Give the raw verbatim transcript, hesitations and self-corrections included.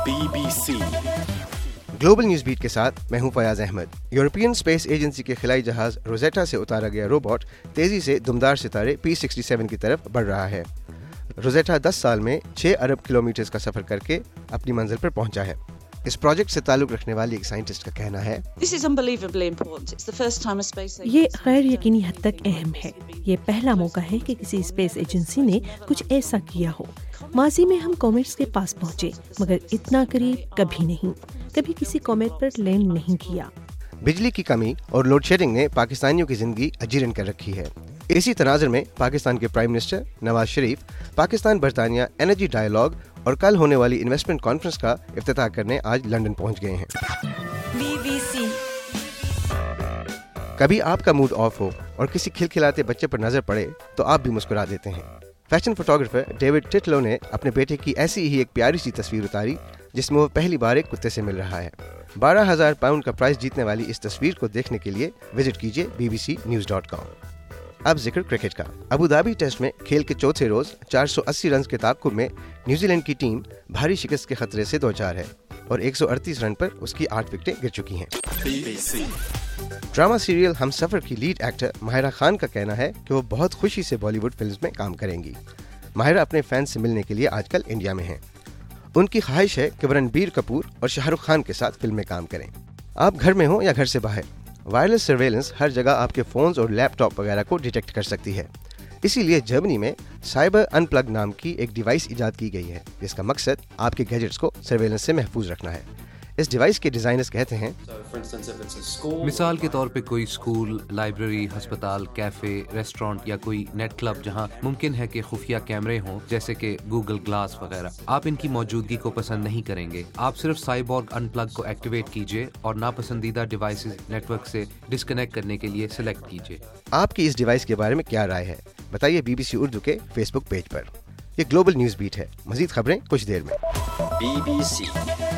Be B C global news beat کے ساتھ میں ہوں Fayyaz Ahmed. European space agency کے خلائی جہاز روزیٹا سے اتارا گیا روبوٹ تیزی سے دمدار ستارے پی سکسٹی سیون کی طرف بڑھ رہا ہے۔ روزیٹا دس سال میں چھ ارب کلومیٹرز کا سفر کر کے اپنی منزل پر پہنچا ہے۔ اس پروجیکٹ سے تعلق رکھنے والی ایک سائنٹسٹ کا کہنا ہے، یہ غیر یقینی حد تک اہم ہے۔ یہ پہلا موقع ہے کہ کسی اسپیس ایجنسی نے کچھ ایسا کیا ہو۔ ماضی میں ہم کومیٹس کے پاس پہنچے، مگر اتنا قریب کبھی نہیں۔ کبھی کسی کومیٹ پر لینڈ نہیں کیا۔ بجلی کی کمی اور لوڈ شیڈنگ نے پاکستانیوں کی زندگی اجیرن کر رکھی ہے۔ اسی تناظر میں پاکستان کے پرائم منسٹر نواز شریف پاکستان برطانیہ انرجی ڈائیلاگ اور کل ہونے والی انویسٹمنٹ کانفرنس کا افتتاح کرنے آج لندن پہنچ گئے ہیں۔ بی بی سی کبھی آپ کا موڈ آف ہو اور کسی کھلکھلاتے بچے پر نظر پڑے تو آپ بھی مسکرا دیتے ہیں۔ فیشن فوٹوگرافر ڈیوڈ ٹٹلو نے اپنے بیٹے کی ایسی ہی ایک پیاری سی تصویر اتاری جس میں وہ پہلی بار ایک کتے سے مل رہا ہے۔ بارہ ہزار پاؤنڈ کا پرائز جیتنے والی اس تصویر کو دیکھنے کے لیے وزٹ کیجیے B B C news dot com. اب ذکر کرکٹ کا۔ ابوظہبی ٹیسٹ میں کھیل کے چوتھے روز چار سو اسی رنز کے تعاقب میں نیوزی لینڈ کی ٹیم بھاری شکست کے خطرے سے دوچار ہے اور ایک سو اڑتیس رن پر اس کی آٹھ وکٹیں گر چکی ہیں۔ B B C drama serial Humsafar کی لیڈ ایکٹر ماہرہ خان کا کہنا ہے کہ وہ بہت خوشی سے بالی ووڈ فلمز میں کام کریں گی۔ ماہرہ اپنے فینس سے ملنے کے لیے آج کل انڈیا میں ہیں۔ ان کی خواہش ہے کہ وہ رنبیر کپور اور شاہ رخ خان کے ساتھ فلم میں کام کریں۔ آپ گھر میں ہوں یا گھر سے باہر، وائرلیس سرویلنس ہر جگہ آپ کے فونز اور لیپ ٹاپ وغیرہ کو ڈیٹیکٹ کر سکتی ہے۔ اسی لیے جرمنی میں سائبر ان پلگ نام کی ایک ڈیوائس ایجاد کی گئی ہے جس کا مقصد آپ کے گیجٹس کو سرویلنس سے محفوظ رکھنا ہے۔ اس ڈیوائس کے ڈیزائنرز کہتے ہیں، مثال کے طور پہ کوئی اسکول، لائبریری، ہسپتال، کیفے، ریسٹورانٹ یا کوئی نیٹ کلب جہاں ممکن ہے کہ خفیہ کیمرے ہوں جیسے کہ گوگل گلاس وغیرہ، آپ ان کی موجودگی کو پسند نہیں کریں گے۔ آپ صرف سائبورگ ان پلگ کو ایکٹیویٹ کیجیے اور ناپسندیدہ ڈیوائسز نیٹ ورک سے ڈسکنیکٹ کرنے کے لیے سلیکٹ کیجیے۔ آپ کی اس ڈیوائس کے بارے میں کیا رائے ہے؟ بتائیے بی بی سی اردو کے فیس بک پیج پر۔ یہ گلوبل نیوز بیٹ ہے۔ مزید خبریں کچھ دیر میں۔ Be B C